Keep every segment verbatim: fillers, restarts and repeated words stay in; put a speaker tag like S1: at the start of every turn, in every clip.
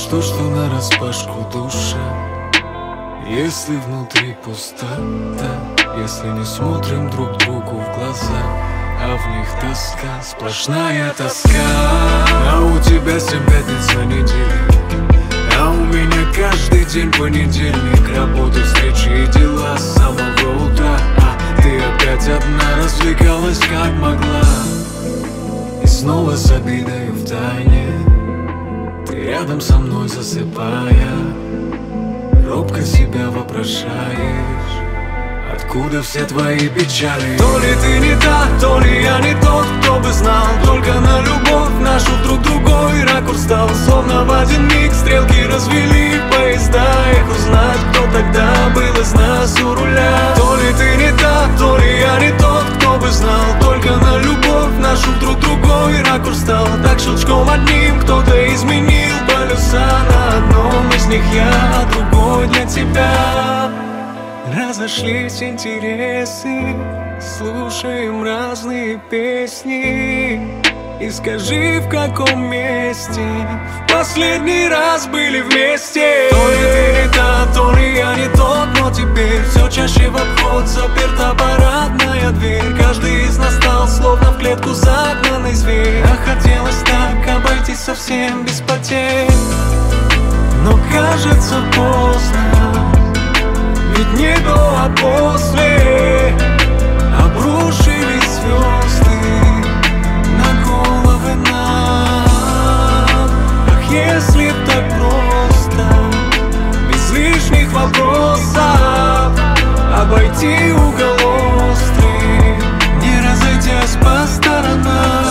S1: то, что нараспашку душа. Если внутри пустота, если не смотрим друг другу в глаза, а в них тоска, сплошная тоска. А у тебя семь пятниц на неделе, а у меня каждый день понедельник. Работа, встречи и дела с самого утра. А ты опять одна развлекалась как могла. И снова с обидой в тайне ты рядом со мной засыпая, робко себя вопрошаешь, откуда все твои печали. То ли ты не та, то ли я не тот, кто бы знал. Только на любовь нашу друг другой ракурс стал. Словно в один миг стрелки развели поезда. Эх, узнать, кто тогда был из нас у руля. То ли ты не та, то ли я не тот, кто бы знал. Только на любовь нашу друг другой ракурс стал. Так щелчком одним кто-то изменил полюса. На одном из них я, а другой для тебя. Разошлись интересы, слушаем разные песни. И скажи, в каком месте в последний раз были вместе. То ли ты не та, то ли я не тот, но теперь все чаще в обход заперта парадная дверь. Каждый из нас стал словно в клетку загнанный зверь. А хотелось так обойтись совсем без потерь, но кажется поздно. Ведь не до, а после обрушились звезды на головы нам. Ах, если б так просто, без лишних вопросов, обойти угол острый, не разойдясь по сторонам.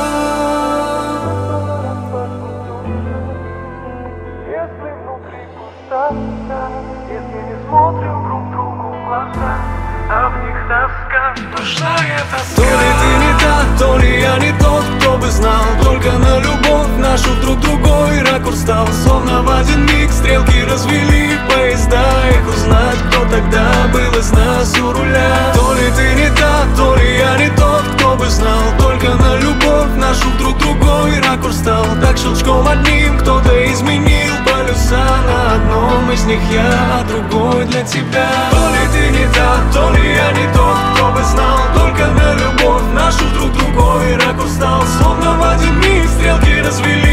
S1: Если внутри пустота, если не смотрим друг другу в глаза, а в них тоска, сплошная тоска. То ли ты не та, то ли я не тот, кто бы знал. Только на любовь нашу друг другой ракурс стал. Словно в один миг стрелки развели поезда. Эх, узнать, кто тогда был из нас у руля. То ли ты не та, то ли я не тот, кто бы знал. Только на любовь нашу друг другой ракурс стал. Так щелчком одним кто-то изменил полюса. На одном из них я, а другой для тебя. То ли ты не та, то ли я не тот, кто бы знал. Только на любовь нашу друг другой ракурс стал. Словно в один миг стрелки развели